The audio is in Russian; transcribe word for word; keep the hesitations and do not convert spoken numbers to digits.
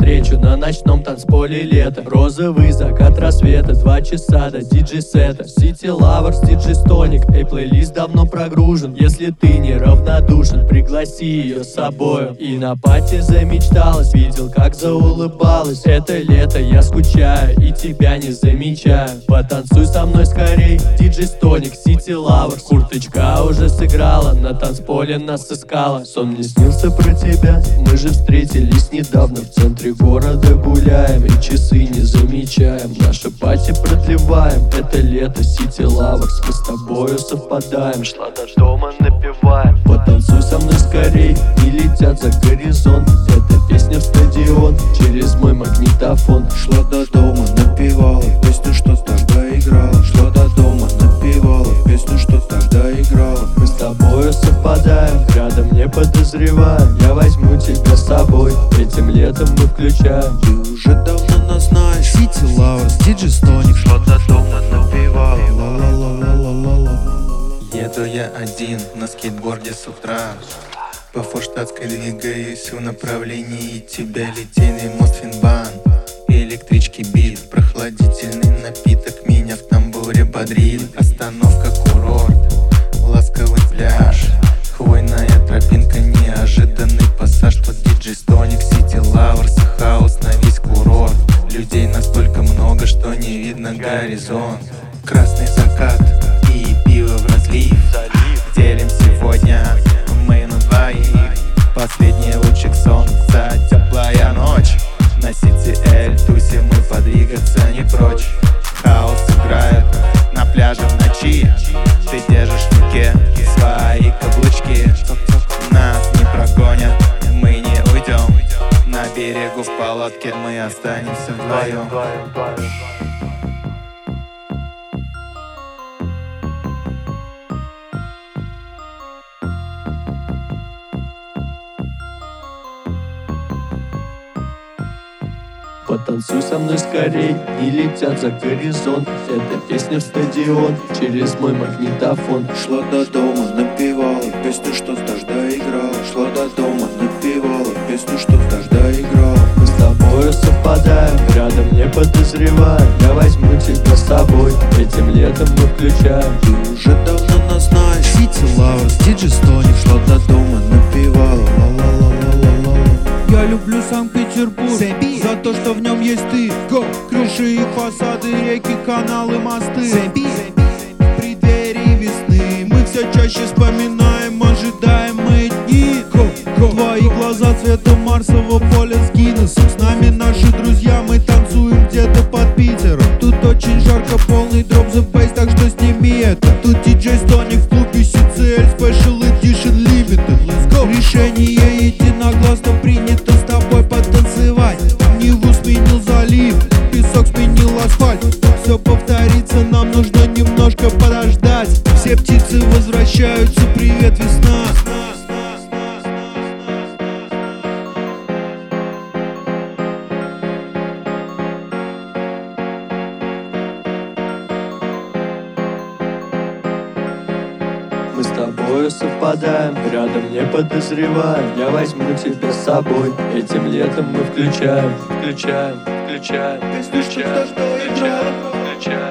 встречу на ночном танцполе лето. Розовый закат рассвета, два часа до диджей-сета. City Lovers, диджей Стоник, эй, плейлист давно прогружен. Если ты не равнодушен, пригласи ее с собою. И на пати замечталась, видел, как заулыбалась. Это лето, я скучаю и тебя не замечаю. Потанцуй со мной скорей, диджей Стоник, City Lovers. Курточка уже сыграла, на танцполе нас искала. Сон мне снился про тебя, мы же встретились недавно. В центре города гуляем и часы не замечаем. Наши пати продлеваем, это лето, City Lovers. Мы с тобою совпадаем, шла до дома напеваем. Потанцуй со мной скорей, не летят за горизонт. Это песня в стадион, через мой магнитофон. Шла до дома, напевала песню, что тогда играла. Шла до дома, напевала песню, что тогда играла. Мы с тобою совпадаем, рядом не подозреваем. Я возьму тебя с собой, этим летом мы включаем. Ты уже давно нас знаешь. City Lovers, диджей Стоник. Шла до дома, напевала. Ла-ла-ла-ла-ла-ла. Еду я один на скейтборде с утра. По Форштадтской двигаюсь в направлении тебя. Литейный мост Финбан, электрички бит. Прохладительный напиток меня в тамбуре бодрит. Остановка курорт, ласковый пляж, хвойная тропинка, неожиданный пассаж. Тут диджей Стоник, City Lovers и хаос на весь курорт. Людей настолько много, что не видно горизонт. Красный закат и пиво в разлив. Делим сегодня мы на двоих. Последний лучик солнца, теплая ночь. На City L тусе мы подвигаться не прочь. Хаос играет на пляже в ночи. Ты держишь в руке свои каблучки. Нас не прогонят, мы не уйдем. На берегу в палатке мы останемся вдвоем. Потанцуй со мной скорей, не летят за горизонт. Это песня в стадион, через мой магнитофон. Шла до дома, напевала песню, что тогда играла. Шла до дома, напевала песню, что тогда играла. Мы с тобою совпадаем, рядом не подозреваем. Я возьму тебя с собой, этим летом мы включаем. Ты уже давно нас знаешь. City Lovers, диджей Стоник. Шла до дома, напевала. Ла-ла-ла-ла-ла-ла. Я люблю Санкт-Петербург за то, что в нем есть ты. Go. Крыши и фасады, реки, каналы, мосты. В преддверии весны мы все чаще вспоминаем ожидаемые дни. Go. Go. Твои глаза цвета марсового поля с Гиннесом. С нами наши друзья, мы танцуем где-то под Питером. Тут очень жарко, полный дроп the bass, так что сними это. Тут диджей Стоник в клубе си си эл Special Edition Limited. Let's go. Решение единогласно принято с тобой потанцевать. Неву сменил залив, песок сменил асфальт. Все повторится, нам нужно немножко подождать. Все птицы возвращаются, привет, весна. Мы с тобою совпадаем, рядом не подозреваем. Я возьму тебя с собой, этим летом мы включаем. Включаем, включаем, включаем, включаем, включаем.